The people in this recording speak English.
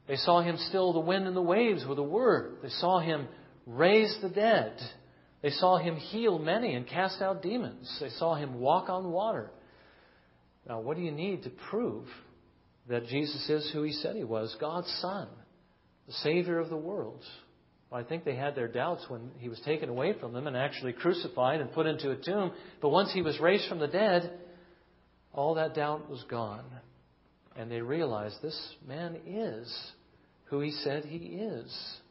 They saw Him still the wind and the waves with a word. They saw Him raise the dead. They saw Him heal many and cast out demons. They saw Him walk on water. Now, what do you need to prove that Jesus is who He said He was, God's Son, the Savior of the world? Well, I think they had their doubts when He was taken away from them and actually crucified and put into a tomb. But once He was raised from the dead, all that doubt was gone. And they realized this man is who He said He is.